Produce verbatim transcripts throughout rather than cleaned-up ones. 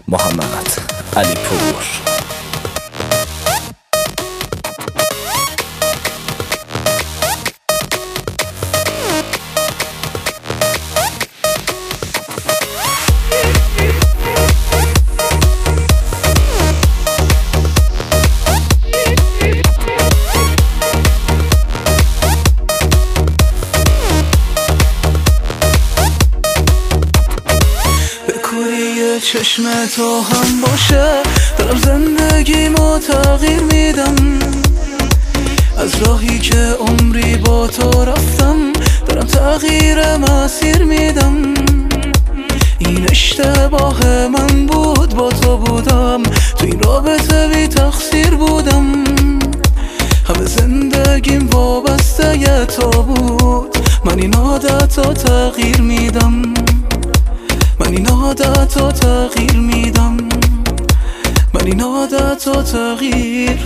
محمد علی پور. چشم تو هم باشه دارم زندگیمو تغییر میدم، از راهی که عمری با تو رفتم دارم تغییر مسیر میدم. این اشتباه من بود، با تو بودم تو این رابطه بی تقصیر بودم، همه زندگیم وابسته ی تو بود. من این عادت رو تغییر میدم، من این عادت رو تغییر میدم، من این عادت رو تغییر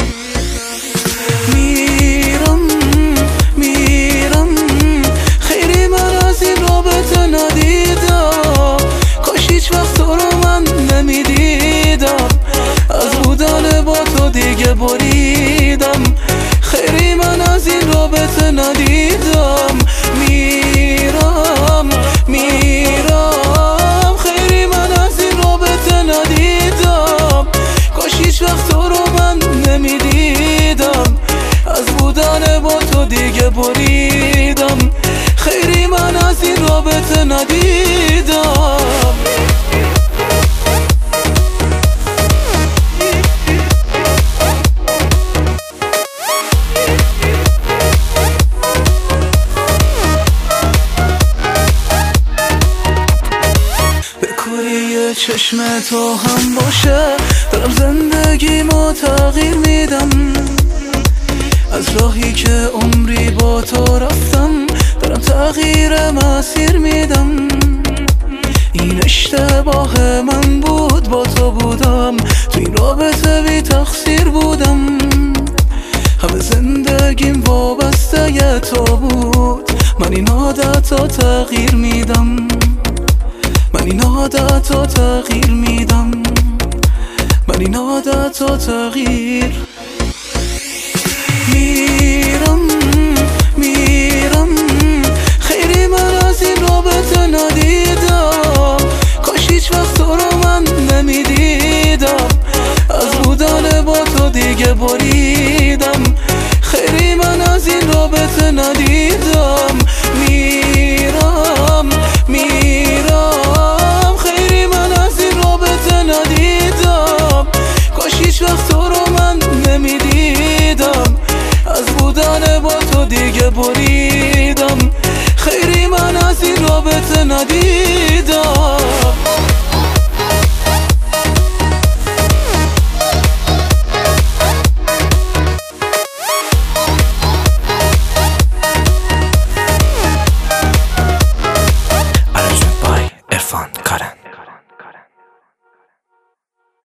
میرم میرم. خیلی من از این رابطه ندیدم، کاش هیچ وقت تو رو من نمیدیدم، از بودن با تو دیگه بریدم. خیلی من از این رابطه ندیدم، میرم میرم. خیلی من از این رابطه ندیدم، کاش هیچ وقت تو رو من نمیدیدم، از بودن با تو دیگه بریدم. خیلی من از این رابطه ندیدم. چشم تو هم باشه دارم زندگیمو تغییر میدم، از راهی که عمری با تو رفتم دارم تغییر مسیر میدم. این اشتباه من بود، با تو بودم تو این رابطه بی تقصیر بودم، همه زندگیم وابسته ی تو بود. من این عادت رو تغییر میدم، من این عادت رو تغییر میدم، من این عادت رو تغییر میرم میرم. خیلی من از این رابطه ندیدم، کاش هیچ وقت تو رو من نمیدیدم، از بودن با تو دیگه بریدم. خیلی من از این رابطه ندیدم، میرم میرم. خیلی من از این رابطه ندیدم، کاش هیچ وقت تو رو من نمیدیدم، از بودن با تو دیگه بریدم. خیلی من از این رابطه ندیدم.